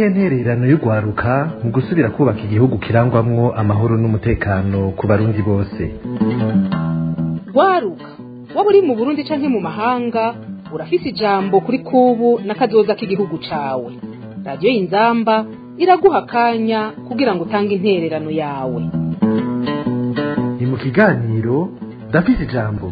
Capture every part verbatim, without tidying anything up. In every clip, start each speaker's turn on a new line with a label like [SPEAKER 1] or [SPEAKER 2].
[SPEAKER 1] niyihe ntererano y'ugwaruka mu gusubira kubaka igihugu kirangwamwo amahoro n'umutekano ku barundi bose?
[SPEAKER 2] Gwaruka waba uri mu Burundi canke mu mahanga urafise ijambo kuri kubu n'akazoza k'igihugu cawe. Radio Inzamba iraguha akanya kugira ngo utange intererano yawe.
[SPEAKER 1] Ni mu kiganiro ndafise ijambo.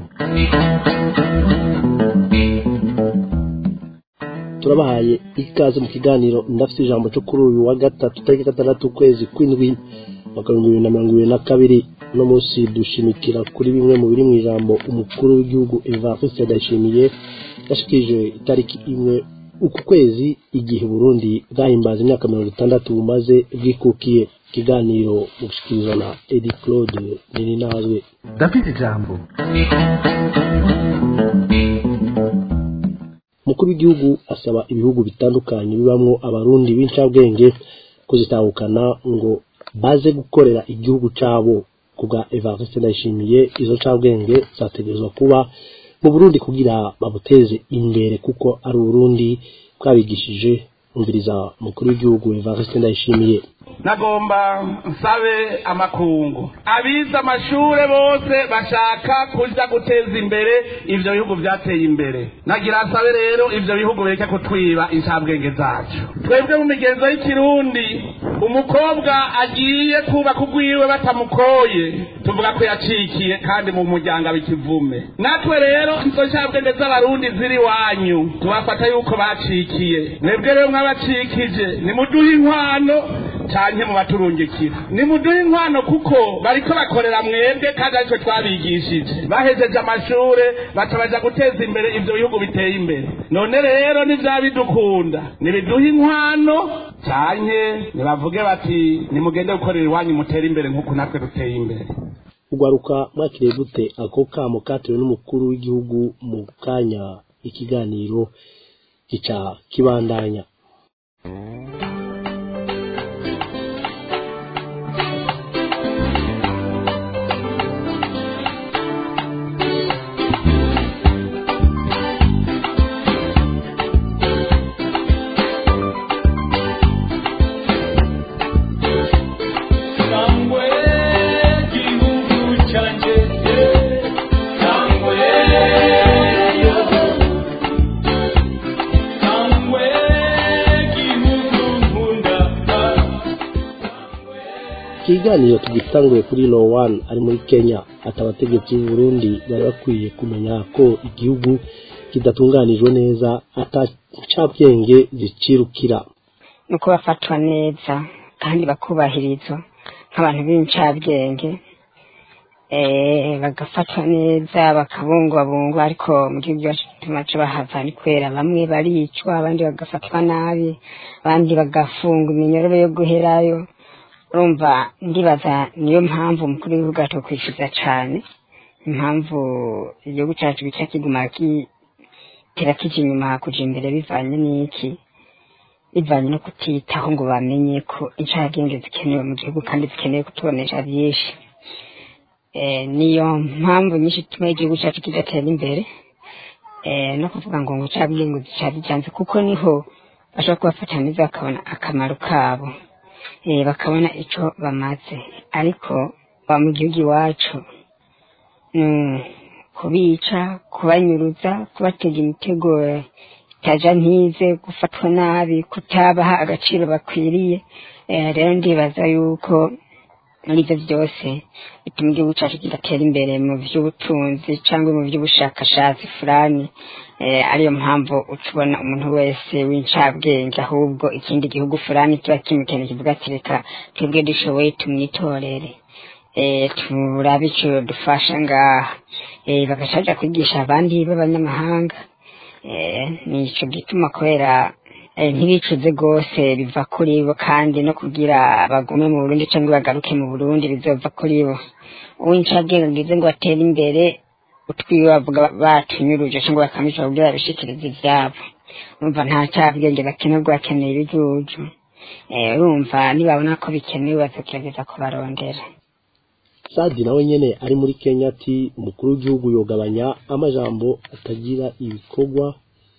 [SPEAKER 3] Turabahaye ikaze mu kiganiro ndafise ijambo cyo kuri uyu wa gatatu tariki gatandatu ukwezi kw'indwi mwaka w'ibihumbi bibiri na mirongo ibiri na kabiri. No munsi dushimikira kuri bimwe mu biri mu ijambo umukuru w'igihugu Evariste Ndayishimiye yashikije itariki imwe uku kwezi igihe Burundi bwahimbaza imyaka mirongo itandatu bumaze bwikukiye. Kiganiro mushikirizwa na Edi Claude Nininazwe.
[SPEAKER 1] Ndafise ijambo.
[SPEAKER 3] Umukuru w'igihugu asaba ibihugu bitandukanye bibamwo abarundi b'incabwenge kuzitahukana ngo baze gukorera igihugu cabo. Kubwa Evariste Ndayishimiye izo ncabwenge zategerezwa kuba mu Burundi kugira babuteze imbere kuko ari Burundi bwabigishije. Umviriza umukuru w'igihugu Evariste Ndayishimiye.
[SPEAKER 4] Nagomba nsabe amakungu abize amashure bose bashaka kuja guteza imbere ivyo bihugu vyateye imbere. Nagira nsabe rero ivyo bihugu bereke kutwiba incabwenge zacu. Twebwe mu migenzo y'ikirundi umukobwa agiye kuba kugwiwe batamukoye tuvuga ko yacikiye kandi mu muryango abikivume. Natwe rero izo ncabwenge z'abarundi ziri wanyu tubafata yuko bacikiye. Mwebwe rero mwabacikije nimuduhe inkwano canke mu baturungikira, nimuduhe inkwano kuko bariko bakorera mwebwe kandi ariko twabigishije. Bahejeje amashure batabaja guteza imbere ivyo bihugu biteye imbere. None rero nivyabidukunda nibiduhe inkwano canke nibavuge bati nimugende gukorera iwanyu mutere imbere nkuko natwe duteye imbere.
[SPEAKER 3] Ugwaruka mwakiriye gute ako kamo katewe n'umukuru w'igihugu mu kanya ikiganiro gica kibandanya? Kiganiro tugitanguye kuri Lowan ari muri Kenya. Atabategetsi b'u Burundi bari bakwiye kumenya ko igihugu kidatunganijwe neza atacabwenge zicirukira.
[SPEAKER 5] Nuko bafatwa neza kandi bakubahirizwa nk'abantu b'incabwenge eh bagafatwa neza bakabungwabungwa, ariko mu gihugu cyacu tumaze bahava ni kwera bamwe baricwa abandi bagafatwa nabi abandi bagafungwa iminyororo yo guherayo. Urumva ndibaza niyo mpamvu umukuru w'igihugu atokwishyuza cyane, impamvu igihugu cyacu gica kiguma kitera kije inyuma kuja imbere bivanye n'iki, bivanye no kutitaho ngo bamenye ko incabwenge zikenewe mu gihugu kandi zikeneye kutubonesha byinshi. Eh niyo mpamvu nyinshi ituma igihugu cyacu kidatera imbere, eh no kuvuga ngo ngo incabwenge zicabijanze kuko niho bashobora kubafata neza bakabona akamaro kabo, eh bakabona ico bamaze. Ariko ba mu gihugu iwacu mm kubica, kubanyuruza, kubatega imitego itaja ntize, gufatwa nabi, kutabaha agaciro bakwiriye. Eh rero ndibaza yuko muri ivyo byose bituma igihugu cyacu kidatera imbere mu vy'ubutunzi cyangwa mu vy'ubushakashatsi fulani. Eh ariyo mpamvu ucubona umuntu wese w'incabwenge ahubwo ikindi gihugu fulani kiba kimukene kivuga ati reka twebwe dushoboye tumwitorere, eh turabe ico dufasha ngaha, eh bagacaja kwigisha abandi b'abanyamahanga. Eh nico gituma kwera ntibicuze gose biva kuri bo, kandi no kugira bagume mu Burundi cyangwa bagaruke mu Burundi bizova kuri bo. Uw'incabwenge ngize ngo atere imbere utwiwe bavuga batunyuruje cyangwa bakamisha kugira bishikirize ivyabo. Urumva nta cabwenge bakenerwa, bakeneye ibijuju. Eh urumva nibabona ko bikenewe bazokereza ko barondera.
[SPEAKER 3] Sadi nawe nyene ari muri Kenya ati umukuru w'igihugu yogabanya amajambo atagira ibikorwa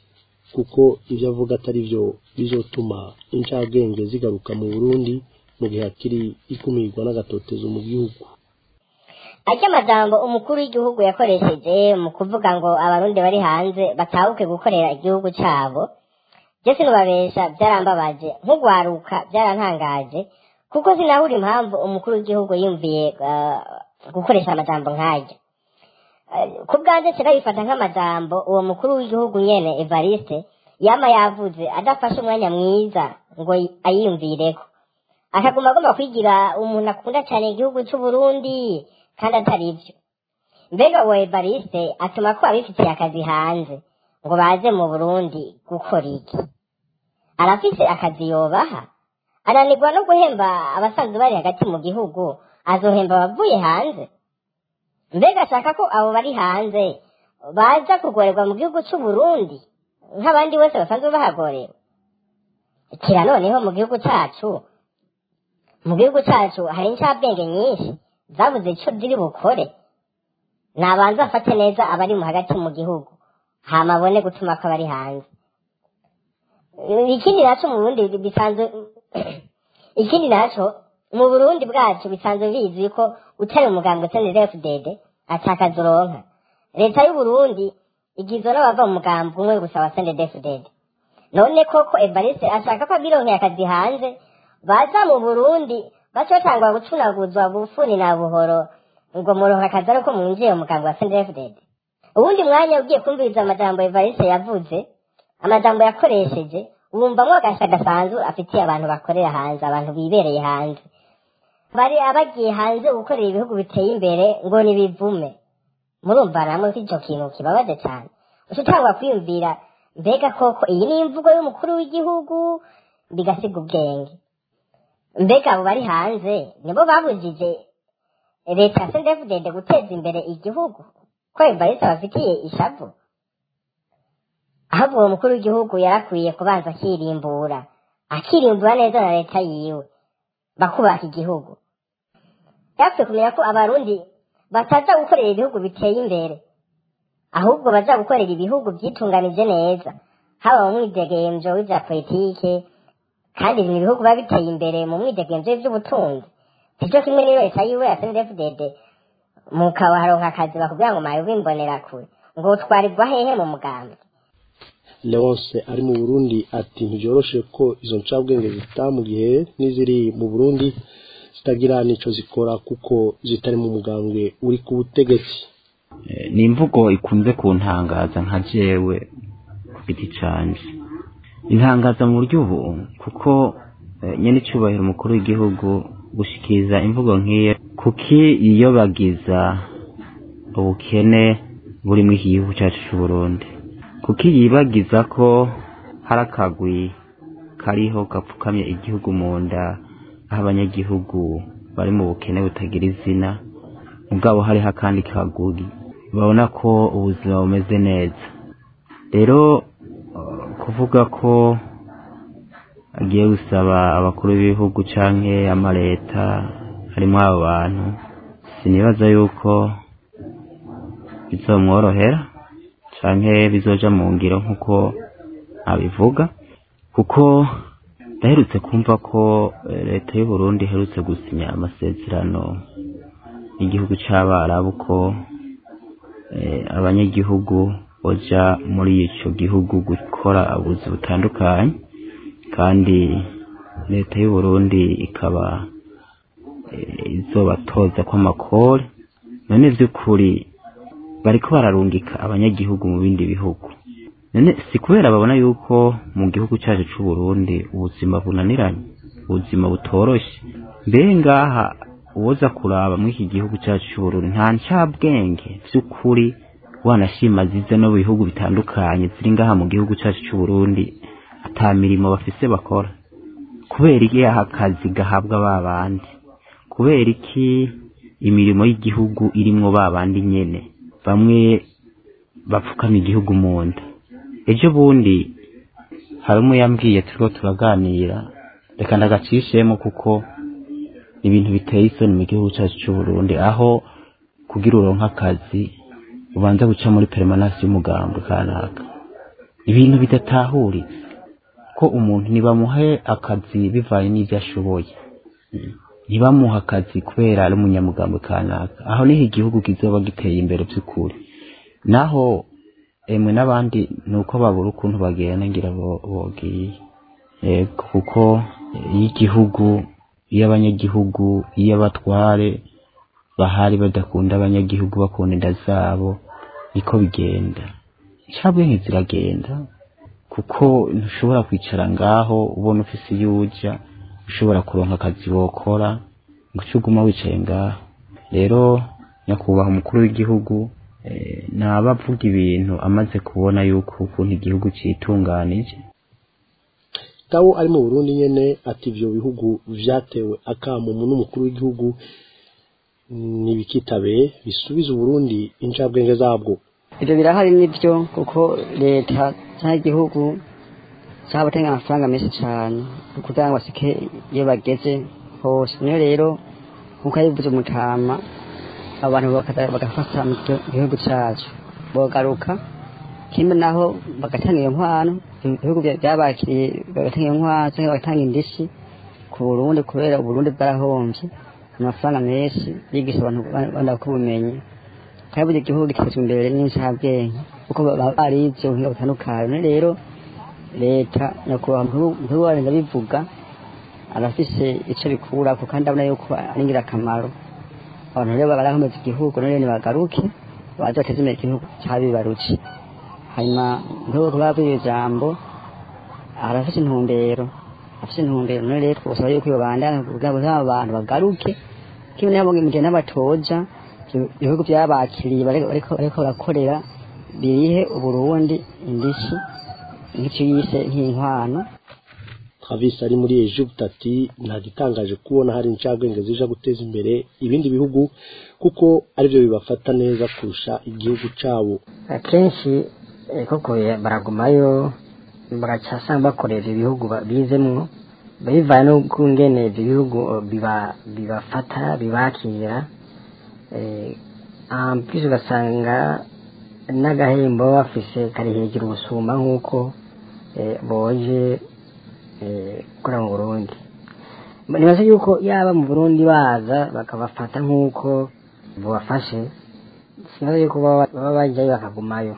[SPEAKER 3] kuko ibyo avuga atari byo bizotuma incabwenge zigaruka mu Burundi mu gihe hakiri ikumirwa n'agatotezo mu gihugu.
[SPEAKER 6] ajya amajambo umukuru w'igihugu yakoresheje mu kuvuga ngo abarundi bari hanze batahuke gukorera igihugu cyabo, byo sinubabesha byarambabaje nk'ugwaruka byarantangaje, kuko sinahura impamvu umukuru w'igihugu yumviye uh, gukoresha amajambo nk'ajya. Uh, ku bwanjye kirabifata nk'amajambo uwo mukuru w'igihugu nyene Evariste yama yavuze adafashe umwanya mwiza ngo ayiyumvireko, akaguma agomba kwigira umuntu akunda cyane igihugu cy'u Burundi kandi atari byo. Mbega uwo Evariste atuma ko abifitiye akazi hanze ngo baze mu Burundi gukora iki? Arafise akazi yobaha? Ananirwa no guhemba abasanzwe bari hagati mu gihugu, azohemba abavuye hanze? Mbega ashaka ko abo bari hanze baza kugorerwa mu gihugu cy'u Burundi nk'abandi bose basanzwe bahagorewe? Kira noneho mu gihugu cyacu mu gihugu cyacu hari incabwenge nyinshi zabuze icyo ziri bukore. Nabanza afate neza abari mu hagati mu gihugu, hama abone gutuma ko bari hanze. Ikindi naco mu Burundi bisanzwe ikindi naco mu Burundi bwacu bisanzwe bizi ko utari umugambwe C N D D F D D atakazuronka. Leta y'u Burundi igizwe n'abava mu mugambwe umwe gusa wa C N D D F D D. None koko Evariste ashaka ko abironkeye akazi hanze baza mu Burundi bacotangwa gucunaguzwa bufuni na buhoro ngo muronka akazi ariko mwinjiye mu mugambwe wa C N D D F D D. Ubundi mwanya ugiye kumviriza amajambo Evariste yavuze, amajambo yakoresheje, wumvamwo agasha gasanzwe afitiye abantu bakorera hanze, abantu bibereye hanze, bari abagiye hanze gukorera ibihugu biteye imbere ngo nibivume. Murumva namwe ko icyo kintu kibabaje cyane. Ushitangwa kwiyumvira mbega koko iyi ni imvugo y'umukuru w'igihugu bigasiga ubwenge. Mbega abo bari hanze nibo babujije leta ya C N D D F D D guteza imbere igihugu ko Evariste bafitiye ishavu? Ahubwo uwo mukuru w'igihugu yarakwiye kubanza akirimbura akirimbura neza na leta yiwe bakubaka igihugu. Yakwiye kumenya ko abarundi bataza gukorera ibihugu biteye imbere, ahubwo baza gukorera ibihugu byitunganije neza, haba mu mwidegemvyo w'ivya politike, kandi ni ibihugu biba biteye imbere mu mwidegemvyo w'ivy'ubutunzi. Sico kimwe rero leta yiwe ya C N D D F D D mukabaronka akazi bakubwira ngo mayo bimbonera kure ngo utwarirwa hehe mu mugambi.
[SPEAKER 3] Leonce ari mu Burundi ati ntiyoroshe ko izo ncabwenge zita mu gihe n'iziri mu Burundi zitagira nico zikora kuko zitari mu mugambwe uri ku butegetsi.
[SPEAKER 7] Ni imvugo ikunze kuntangaza nka jewe ku giti canje, intangaza mu buryo ubu kuko nyene icubahiro umukuru w'igihugu gushikiriza imvugo nk'iyo kuki yiyobagiza ubukene buri mu gihugu cyacu cy'u Burundi, kuki yibagiza ko hari akagwi kariho gapfukamye igihugu mu nda, aho abanyagihugu bari mu bukene butagira izina, mugabo hariho akandi kagwi babona ko ubuzima bumeze neza. Rero kuvuga ko agiye gusaba abakuru b'ibihugu canke amaleta harimo abo bantu, sinibaza yuko bizomworohera canke bizoja mu ngiro nk'uko abivuga, kuko ndaherutse kumva ko leta y'u Burundi iherutse gusinya amasezerano y'igihugu c'Abarabu ko abanyagihugu boja muri ico gihugu gukora ubuzi butandukanye, kandi leta y'u Burundi ikaba izobatoza ko amakori. None vy'ukuri bariko bararungika abanyagihugu mu bindi bihugu, none si kubera babona yuko mu gihugu cyacu c'u Burundi ubuzima bunaniranye, ubuzima butoroshe? Mbere ngaha uwoza kuraba muri iki gihugu cyacu c'u Burundi nta ncabwenge vy'ukuri wanashima zize no bihugu bitandukanye ziri ngaha mu gihugu cyacu c'u Burundi ata mirimo bafise bakora. Kubera iki aha kazi gahabwa babandi? Kubera iki imirimo y'igihugu irimwo babandi nyene bamwe bapfukama igihugu mu nda? Ejo bundi hari umwe yambwiye turiko turaganira, reka ndagacishemo kuko ibintu biteye isoni mu gihugu cyacu cy'u Burundi, aho kugira uronka akazi ubanza guca muri permanence y'umugambwe kanaka. ibintu bidatahuritse ko umuntu nibamuhe akazi bivanye n'ibyo ashoboye, ntibamuha akazi kubera ari umunyamugambo kanaka, aho niho igihugu kizoba giteye imbere by'ukuri. Naho emwe n'abandi nuko babura ukuntu bagenda ngira bogiye, yego kuko iyo igihugu, iyo abanyagihugu, iyo abatware bahari badakunda abanyagihugu, bakunda inda zabo, niko bigenda, icabwe ntiziragenda, kuko ntushobora kwicara ngaho ubona ufise iyo uja, ushobora kuronka akazi wokora ngo uguma wicaye ngaho. Rero nyakubahwa umukuru w'igihugu eh, nabavuga ibintu amaze kubona yuko ukuntu igihugu citunganije.
[SPEAKER 3] Tawo ari mu Burundi nyene ati ivyo bihugu vyatewe akamu n'umukuru w'igihugu nibikitabe bisubiza Burundi incabwenge zabwo.
[SPEAKER 5] Ibyo birahari nibyo, kuko leta cy'igihugu cyabatanga amafaranga menshi cyane kugira ngo basike iyo bageze hose. Niyo rero nkuko yabivuze Mutama, abantu bagafata mu gihugu cyacu bogaruka kimwe naho bagatanga iyo nkwano, ibihugu byabakiriye bagatanga iyo nkwano cyangwa bagatanga indishi ku Burundi, kubera Burundi bwarahombye amafaranga menshi yigisha abantu bandakubumenye, kandi igihugu gitezwe imbere n'incabwenge kuko bari ibyo buhinga butandukanye. Rero leta nyakubahwa ntiwarenza bivuga arafise icyo bikura, kuko kandi abona yuko ari ingirakamaro. Abantu rero barahomeza igihugu, none nibagaruke baze bateze imbere igihugu cyabibarutse. Hanyuma nk'uko bavuye ijambo arafise intumbero, afise intumbero. None rero twosaba yuko yobandana kugira ngo abantu bagaruke, kimwe nabo mu gihe n'abatoja ibihugu byabakiriye bariko bariko barakorera birihe Uburundi indishi nk'icyo yise nk'inkwano.
[SPEAKER 3] Travis ari muri Egypte ati nta gitangaje kubona hari incabwenge zija guteza imbere ibindi bihugu kuko aribyo bibafata neza kurusha igihugu cabo.
[SPEAKER 5] Akenshi koko baragumayo baracasanga bakorera ibihugu bizemwo, bivaye no kungene ibihugu biba bibafata bibakira. Eh, ampisi ugasanga n'agahembo bafise kari hejuru gusumba nk'uko eh, boje gukora mu Burundi. Nibaza yuko yaba mu Burundi baza bakabafata nk'uko bubafashe, sinaza yuko baba bajyayo bakagumayo.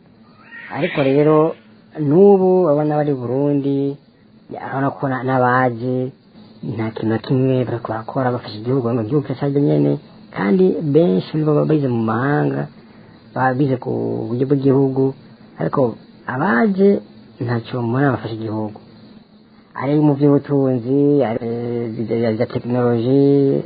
[SPEAKER 5] Ariko rero n'ubu abana bari Burundi arabona ko n'abaje nta kintu na kimwe bariko barakora bafashe igihugu ngo igihugu cyaje nyene, kandi benshi nibo babize mu mahanga babize ku buryo bw'igihugu, ariko abaje ntacyo mubona bafashe igihugu. Ari mu by'ubutunzi, ari bya tekinoloji,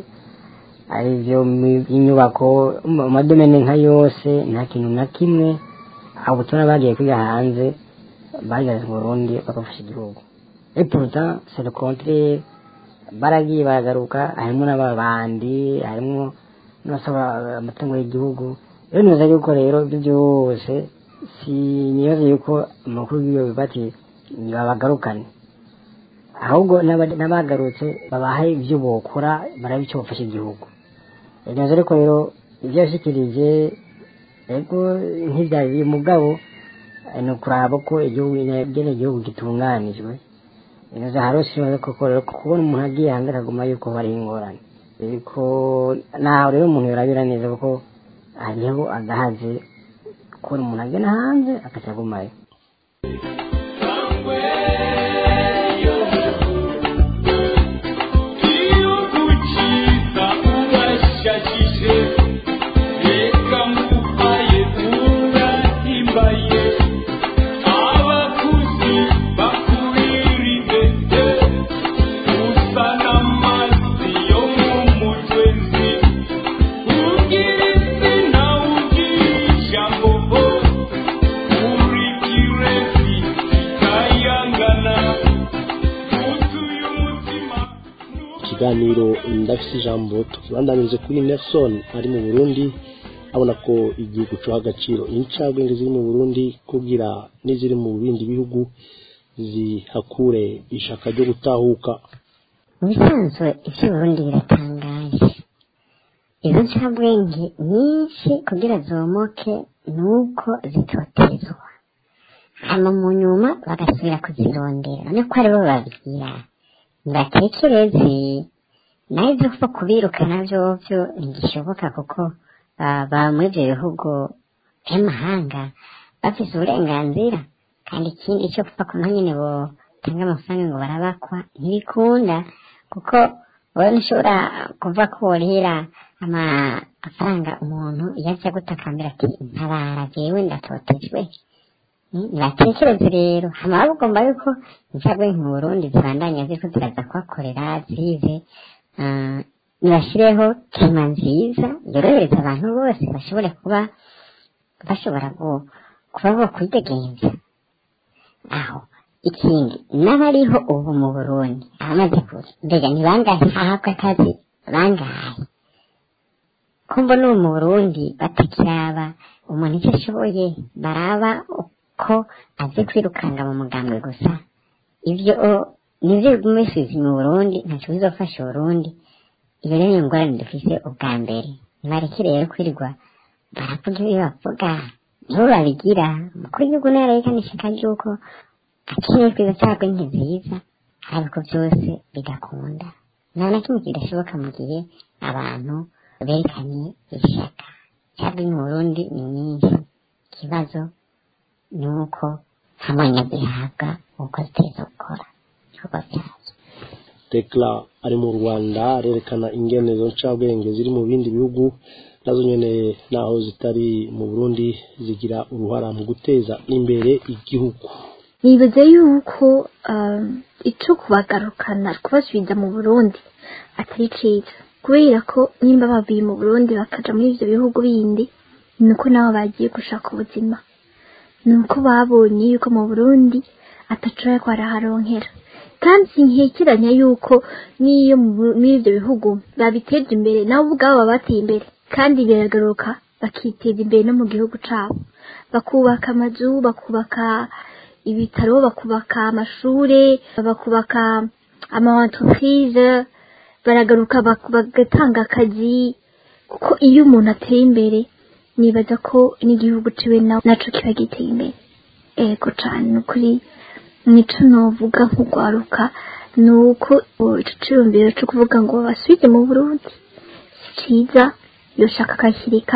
[SPEAKER 5] ari byo inyubako, mu madomene nka yose nta kintu na kimwe abo tuna bagiye kwiga hanze bageze mu Burundi bagafasha igihugu. Et pourtant c'est le contraire, baragiye baragaruka, harimo n'ababandi, harimo n'abasaba amatungo y'igihugu. Rero nibaza yuko rero ibyo byose si nibaza yuko amakuru y'iyo bibati babagarukane, ahubwo n'abagarutse babaha ibyo bokora barabicyo bafasha igihugu. Nibaza ariko rero ibyo yashikirije ego nk'ibyari mugabo ni ukuraba ko igihugu gene igihugu gitunganijwe. Nibaza harose nibaza koko rero kubona umuntu agiye hanze akaguma yuko bari ingorane, ariko naho rero umuntu yorabira neza kuko hariho agahaze kubona umuntu agenda hanze akacagumayo.
[SPEAKER 3] Ikiganiro ndafise ijambo tukibandanyirize kuri Nelson ari mu Burundi, abona ko igihugu cyo agaciro incabwenge ziri mu Burundi kugira n'iziri mu bindi bihugu zihakure ishaka ryo gutahuka.
[SPEAKER 6] Bisanzwe ivyo Burundi biratangaje, izo ncabwenge nyinshi kugira zomoke nuko zitotezwa. hama mu nyuma bagasubira kuzirondera none ko aribo babigira nibatekereze naho ibyo kuba kubirukana vyovyo ntigishoboka kuko baba muri ivyo bihugu vy'amahanga bafise uburenganzira kandi ikindi ico kuva ko nyene botanga amafaranga ngo barabakwa ntibikunda kuko wowe ntushobora kuva ko worihera amafaranga umuntu iyo aza gutakambira ati ntabara jewe ndatotejwe nibatekereze rero hama bagomba yuko incagwe mu Burundi zibandanya ziriko ziraza kuhakorera zive nibashireho klima nziza yorohereza abantu bose bashobore kuba bashobora kuba bo kwidegenza aho ikindi n'abariho ubu mu Burundi amaze kure mbega ni bangahe ahabwa akazi bangahe ko mbona ubu mu Burundi batakiraba umuntu icyo ashoboye baraba uko azi kwirukanga mu mugambwe gusa ivyo nivyo bimesizi mu Burundi ntaco bizofasha Burundi iyo rero ingorane dufise ubwa mbere nibareke rero kwirirwa baravuga ibyo bavuga nibo babigira umukuru w'igihugu narayekanisha kandi yuko akeneye kwiza cyangwa nkiziza ariko byose bigakunda nta na kimwe kidashoboka mu gihe abantu berekanye ishaka cyangwa mu Burundi ni nyinshi ikibazo ni uko nta mwanya zihabwa uko ziteza gukora ibikorwa byazo
[SPEAKER 3] Tekla ari mu Rwanda arerekana ingene zo ncabwenge ziri mu bindi bihugu nazo nyene naho zitari mu Burundi zigira uruhara mu guteza imbere igihugu.
[SPEAKER 8] Nibaza yuko ico kubagarukana kubasubiza mu Burundi atari ciza kubera ko nimba babiye mu Burundi bakaja muri ivyo bihugu bindi nuko nabo bagiye gushaka ubuzima nuko babonye yuko mu Burundi atacoye kwaraharonkera kandi nkekeranya yuko niyo muri ivyo bihugu babiteje imbere nabo ubwabo bateye imbere kandi biragaruka bakiteza imbere no mu gihugu cabo bakubaka amazu bakubaka ibitaro bakubaka amashure bakubaka ama entreprise baragaruka bagatanga akazi kuko iyo umuntu ateye imbere nibaza ko n'igihugu ciwe naco kiba giteye imbere ego cane ukuri nico novuga nk'ugwaruka nuko ico ciyumviro co kuvuga ngo basubire mu Burundi si ciza yoshaka akakirika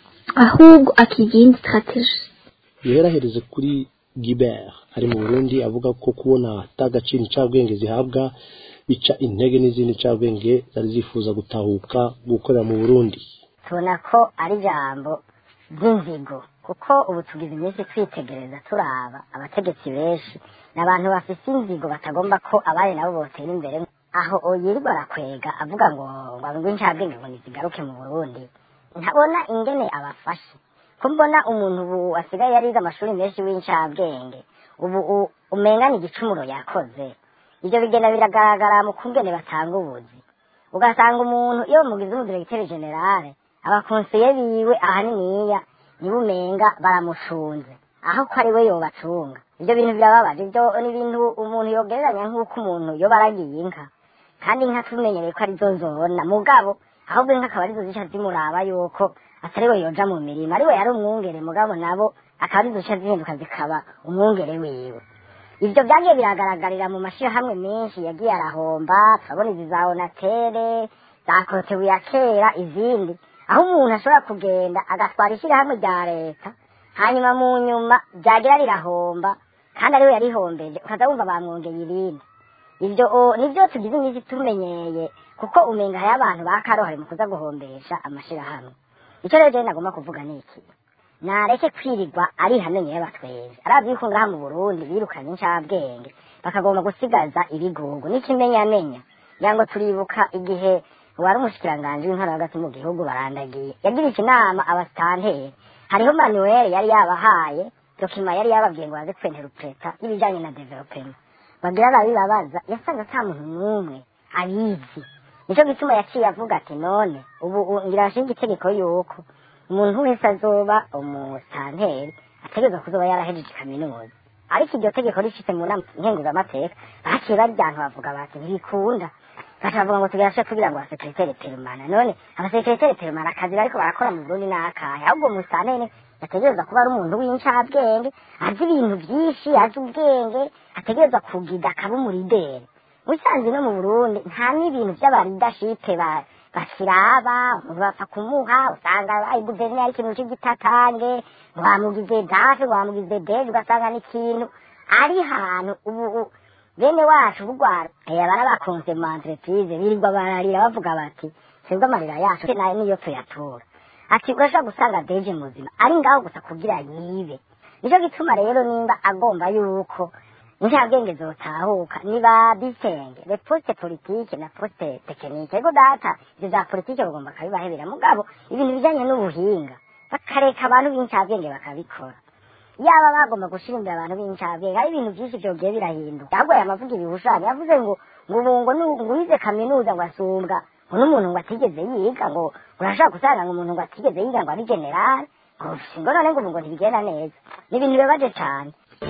[SPEAKER 8] ahubwo akigindi strategie
[SPEAKER 3] yerahereze kuri Gilbert ari mu Burundi avuga ko kubona tagaciro cyabwenge zihabwa bica intege n'izindi cyabwenge zari zifuza gutahuka gukorera mu Burundi.
[SPEAKER 6] Tubona ko ari jambo ry'inzigo kuko ubu tugize iminsi twitegereza turaba abategetsi benshi n'abantu bafite inzigo batagomba ko abari nabo botera imbere aho oyirirwa arakwega avuga ngo ngo incabwenge ngo nizigaruke mu Burundi ntabona ingene abafashe ko mbona umuntu ubu asigaye yariga amashuri menshi w'incabwenge ubu umenga ni igicumuro yakoze ibyo bigenda biragaragara mu kungene batanga ubuzi ugasanga umuntu iyo mugize umudirecteur general abakonseye biwe ahaniniya nibumenga baramushunze aho ko ari we yobacunga ibyo bintu birababaje ibyo ni ibintu umuntu yogereranya nk'uko umuntu yo baragiye inka kandi inka tumenyereye ko ari zo nzobona mugabo ahubwo inka akaba arizo zica zimuraba yuko atari we yoja mu mirima ari we yari umwungere mugabo nabo akaba arizo zica zihinduka zikaba umwungere wiwe ibyo byagiye biragaragarira mu mashirahamwe menshi yagiye arahomba turabona izi za Onatere za Kotebu ya kera izindi aho umuntu ashobora kugenda agatwara ishirahamwe rya leta hanyuma mu nyuma byagira rirahomba kandi ariwe yarihombeje ukaza wumva bamwongeye irindi ibyo nibyo tugize iminsi tumenyeye kuko umenga hari abantu bakarohare mu kuza guhombesha amashirahamwe icyo rero nagomba kuvuga ni iki nareke kwirirwa ari hamenye y'abatweze arabyuko ngaha mu Burundi birukanye incabwenge bakagomba gusigaza ibigugu n'ikimenyamenya yango turibuka igihe wari umushikiranganje w'intara hagati mu gihugu barandagiye yagirisha inama abastanteri hariho Manuel yari yabahaye dokima yari yababwiye ngo baze kwentera upreta y'ibijanye na development bagira babibabaza yasanga ata muntu n'umwe abizi nico gituma yaciye avuga ati none ubu ngira shinga itegeko yuko umuntu wese azoba umustanteri ategeza kuzoba yarahejeje kaminuza ariko iryo tegeko rishitse mu nama nkenguzamateka baciye baryantu bavuga bati ntibikunda bakavuga ngo tugerashe kugira ngo abasekreteri permana none abasekreteri permana akazi bariko barakora mu Burundi n'akahe ahubwo umustanteri ategereza kuba ari umuntu w'incabwenge azi ibintu byinshi azi ubwenge ategereza kugira akaba umurideri usanzwe no mu Burundi nta n'ibintu by'abaridashipe basiraba umuntu bapfa kumuha usanga ari guverineri ikintu cy'igitatange wamugize dafe wamugize deje ugasanga n'ikintu ari hantu ubu bene wacu bugwara aya barabakonse mu entreprise birirwa bararira bavuga bati sibwo amarira yacu nayo niyo tuyatura ati urashaka gusanga deje muzima ari ngaho gusa kugira yibe nico gituma rero nimba agomba yuko incabwenge zotahuka niba bisenge le poste politique na poste technique ego data ibyo za politique bagomba kabibahebera mugabo ibintu bijanye n'ubuhinga bakareka abantu b'incabwenge bakabikora yaba bagomba gushira imbere abantu b'incabwenge hari ibintu byinshi byogiye birahinduka ahubwo yamavuga ibihushanya yavuze ngo ngo ngo ngo wize kaminuza ngo asumbwa ngo n'umuntu ngo atigeze yiga ngo urashaka gusanga ngo umuntu ngo atigeze yiga ngo ari general ngo none ngo ngo ntibigenda neza ni ibintu bibabaje cyane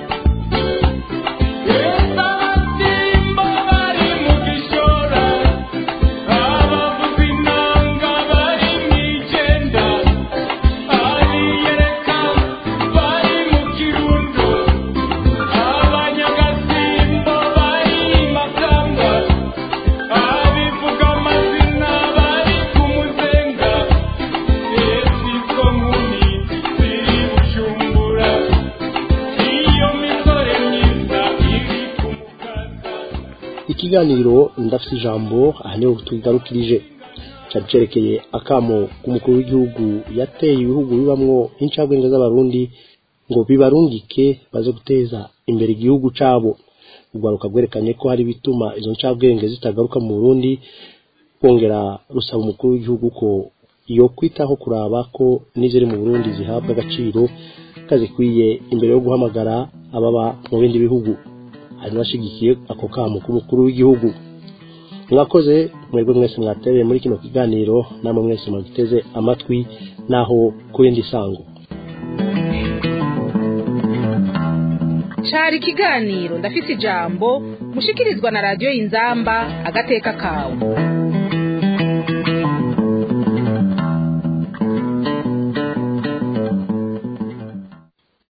[SPEAKER 3] ikiganiro ndafite ijambo aha niho tugarukirije cyacerekeye akamo k'umukuru w'igihugu yateye ibihugu bibamwo incabwenge z'abarundi ngo bibarungike baze guteza imbere igihugu cabo ugaruka bwerekanye ko hari bituma izo ncabwenge zitagaruka mu Burundi kongera rusaba umukuru w'igihugu ko iyo kwitaho kuraba ko n'iziri mu Burundi zihabwa agaciro kazikwiye imbere yo guhamagara ababa mu bindi bihugu hari nashigikiye ako kamo k'umukuru w'igihugu mwakoze mwebwe mwese mwatereye muri kino kiganiro namwe mwese mwagiteze amatwi naho kurindi sango
[SPEAKER 2] cari ikiganiro ndafise ijambo mushikirizwa na radio Inzamba agateka kawe.